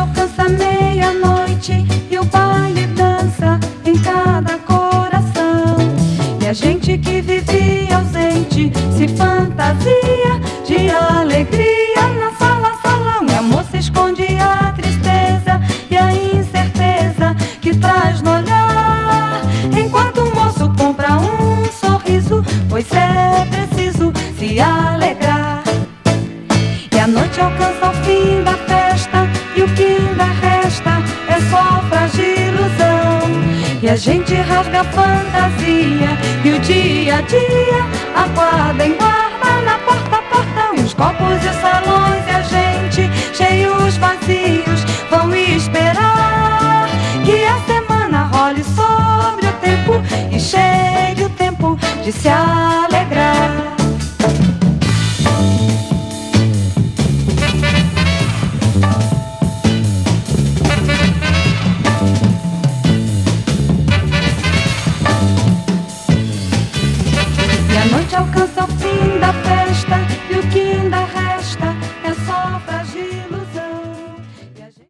alcança meia-noite e o baile dança em cada coração. E a gente que vivia ausente se fantasia de alegria na sala, salão. E a moça esconde a tristeza e a incerteza que traz no olhar, enquanto o moço compra um sorriso, pois é preciso se alegrar. E a noite alcança o fim da festa e o que ainda resta é só frágil ilusão. E a gente rasga a fantasia e o dia a dia aguarda em guarda na porta, portão. E os copos e os salões e a gente cheios vazios vão esperar que a semana role sobre o tempo e chegue o tempo de se alegrar. E a noite alcança o fim da festa